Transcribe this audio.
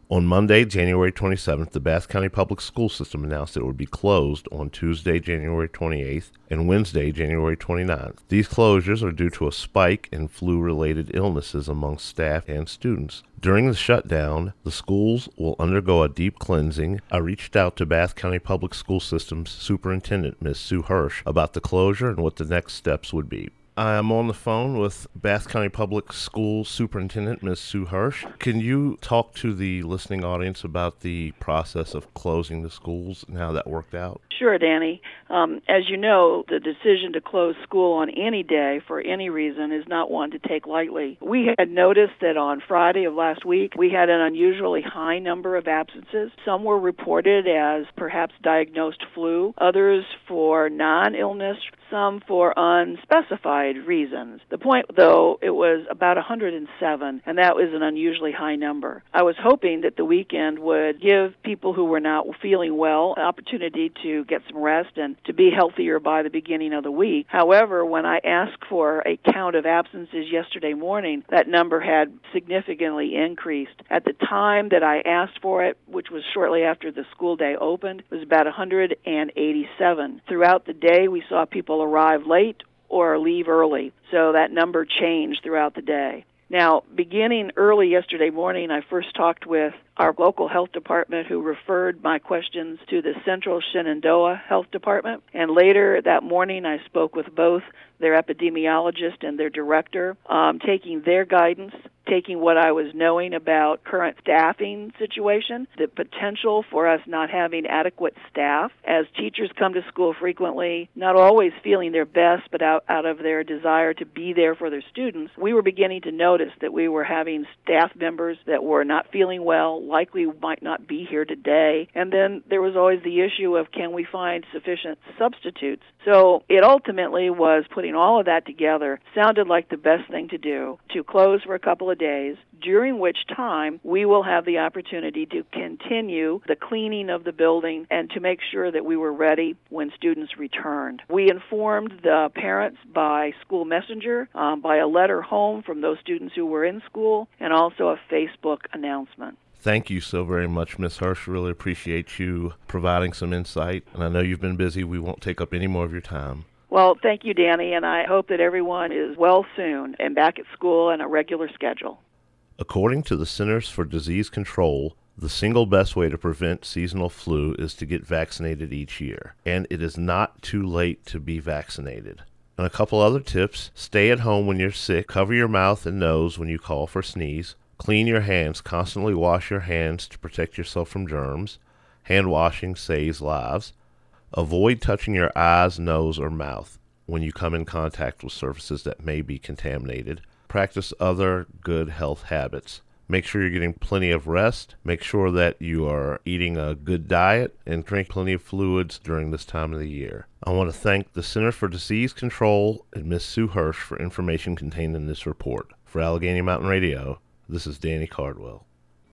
On Monday, January 27th, the Bath County Public School System announced it would be closed on Tuesday, January 28th, and Wednesday, January 29th. These closures are due to a spike in flu-related illnesses among staff and students. During the shutdown, the schools will undergo a deep cleansing. I reached out to Bath County Public School System's Superintendent, Ms. Sue Hirsch, about the closure and what the next steps would be. I am on the phone with Bath County Public Schools Superintendent, Ms. Sue Hirsch. Can you talk to the listening audience about the process of closing the schools and how that worked out? Sure, Danny. As you know, the decision to close school on any day for any reason is not one to take lightly. We had noticed that on Friday of last week, we had an unusually high number of absences. Some were reported as perhaps diagnosed flu, others for non-illness, some for unspecified reasons. The point, though, it was about 107, and that was an unusually high number. I was hoping that the weekend would give people who were not feeling well an opportunity to get some rest and to be healthier by the beginning of the week. However, when I asked for a count of absences yesterday morning, that number had significantly increased. At the time that I asked for it, which was shortly after the school day opened, it was about 187. Throughout the day, we saw people arrive late or leave early, so that number changed throughout the day. Now, beginning early yesterday morning, I first talked with our local health department, who referred my questions to the Central Shenandoah Health Department. And later that morning, I spoke with both their epidemiologist and their director, taking their guidance, taking what I was knowing about current staffing situation, the potential for us not having adequate staff, as teachers come to school frequently, not always feeling their best, but out of their desire to be there for their students. We were beginning to notice that we were having staff members that were not feeling well, likely might not be here today. And then there was always the issue of, can we find sufficient substitutes? So it ultimately was putting all of that together, sounded like the best thing to do, to close for a couple of days, during which time we will have the opportunity to continue the cleaning of the building and to make sure that we were ready when students returned. We informed the parents by school messenger, by a letter home from those students who were in school, and also a Facebook announcement. Thank you so very much, Ms. Hirsch. Really appreciate you providing some insight. And I know you've been busy. We won't take up any more of your time. Well, thank you, Danny, and I hope that everyone is well soon and back at school on a regular schedule. According to the Centers for Disease Control, the single best way to prevent seasonal flu is to get vaccinated each year. And it is not too late to be vaccinated. And a couple other tips: stay at home when you're sick, cover your mouth and nose when you cough or sneeze, clean your hands, constantly wash your hands to protect yourself from germs. Hand washing saves lives. Avoid touching your eyes, nose, or mouth when you come in contact with surfaces that may be contaminated. Practice other good health habits. Make sure you're getting plenty of rest. Make sure that you are eating a good diet and drink plenty of fluids during this time of the year. I want to thank the Center for Disease Control and Ms. Sue Hirsch for information contained in this report. For Allegheny Mountain Radio, this is Danny Cardwell.